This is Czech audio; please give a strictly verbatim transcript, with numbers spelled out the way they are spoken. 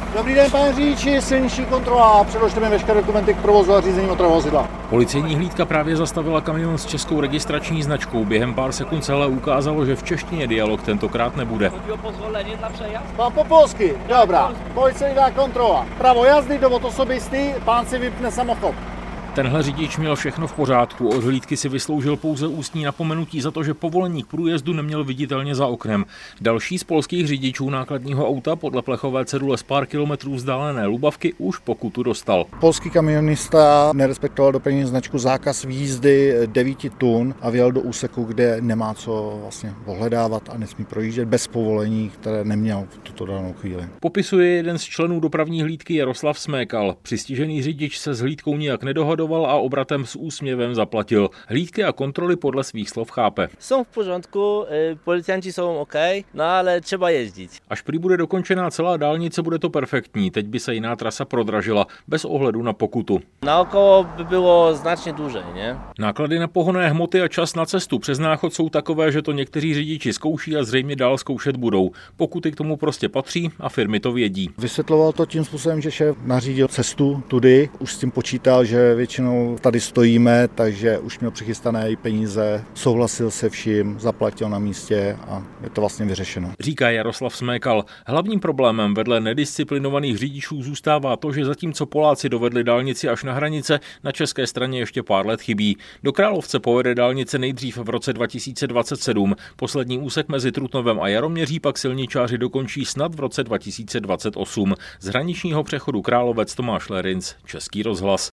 Dobrý den, pane řidiči, silniční kontrola. Předložte mi veškeré dokumenty k provozu a řízení motorového vozidla. Policejní hlídka právě zastavila kamion s českou registrační značkou. Během pár sekund se ale ukázalo, že v češtině dialog tentokrát nebude. Pán po polsky, dobrá. Policejná kontrola. Pravo jazdy, dovod osobistý, pán si vypne samochod. Tenhle řidič měl všechno v pořádku. Od hlídky si vysloužil pouze ústní napomenutí za to, že povolení k průjezdu neměl viditelně za oknem. Další z polských řidičů nákladního auta podle plechové cedule z pár kilometrů vzdálené Lubavky už pokutu dostal. Polský kamionista nerespektoval dopravní značku zákaz výjízdy devět tun a vjel do úseku, kde nemá co vlastně ohledávat a nesmí projíždět bez povolení, které neměl v tuto danou chvíli. Popisuje jeden z členů dopravní hlídky Jaroslav Smékal. Přistižený řidič se s hlídkou nijak nedohodoval a obratem s úsměvem zaplatil. Hlídky a kontroly podle svých slov chápe. Jsou v pořádku, policjanti jsou OK, no ale třeba jezdit. Až prý bude dokončená celá dálnice, bude to perfektní. Teď by se jiná trasa prodražila, bez ohledu na pokutu. Naokolo by bylo značně dłużej, ne? Náklady na pohonné hmoty a čas na cestu přes Náchod jsou takové, že to někteří řidiči zkouší a zřejmě dál zkoušet budou. Pokuty k tomu prostě patří a firmy to vědí. Vysvětloval to tím způsobem, že šéf nařídil cestu tudy, už s tím počítal, že většinou tady stojíme, takže už měl přichystané i peníze, souhlasil se vším, zaplatil na místě a je to vlastně vyřešeno. Říká Jaroslav Smékal. Hlavním problémem vedle nedisciplinovaných řidičů zůstává to, že zatímco Poláci dovedli dálnici až na hranice, na české straně ještě pár let chybí. Do Královce povede dálnice nejdřív v roce dva tisíce dvacet sedm. Poslední úsek mezi Trutnovem a Jaroměří pak silničáři dokončí snad v roce dva tisíce dvacet osm. Z hraničního přechodu Královec Tomáš Lerinc, Český rozhlas.